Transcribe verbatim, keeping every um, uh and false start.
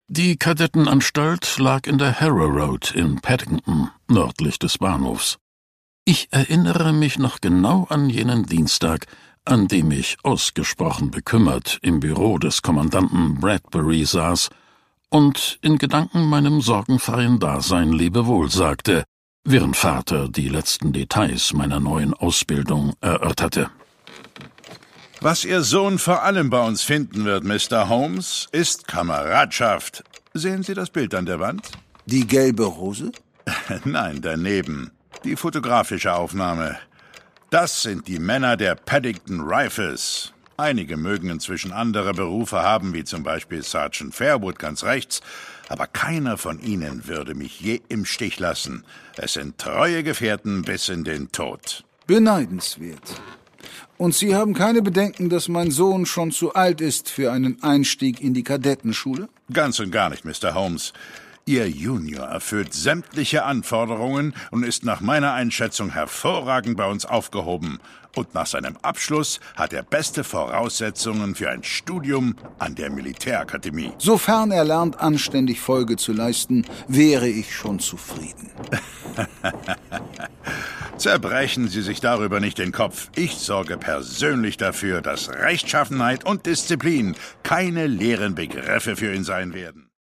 Die Kadettenanstalt lag in der Harrow Road in Paddington, nördlich des Bahnhofs. Ich erinnere mich noch genau an jenen Dienstag, an dem ich ausgesprochen bekümmert im Büro des Kommandanten Bradbury saß und in Gedanken meinem sorgenfreien Dasein Lebewohl sagte, während Vater die letzten Details meiner neuen Ausbildung erörterte. Was Ihr Sohn vor allem bei uns finden wird, Mister Holmes, ist Kameradschaft. Sehen Sie das Bild an der Wand? Die gelbe Rose? Nein, daneben. Die fotografische Aufnahme. Das sind die Männer der Paddington Rifles. Einige mögen inzwischen andere Berufe haben, wie zum Beispiel Sergeant Fairwood ganz rechts, aber keiner von ihnen würde mich je im Stich lassen. Es sind treue Gefährten bis in den Tod. Beneidenswert. Und Sie haben keine Bedenken, dass mein Sohn schon zu alt ist für einen Einstieg in die Kadettenschule? Ganz und gar nicht, Mister Holmes. Ihr Junior erfüllt sämtliche Anforderungen und ist nach meiner Einschätzung hervorragend bei uns aufgehoben. Und nach seinem Abschluss hat er beste Voraussetzungen für ein Studium an der Militärakademie. Sofern er lernt, anständig Folge zu leisten, wäre ich schon zufrieden. Zerbrechen Sie sich darüber nicht den Kopf. Ich sorge persönlich dafür, dass Rechtschaffenheit und Disziplin keine leeren Begriffe für ihn sein werden.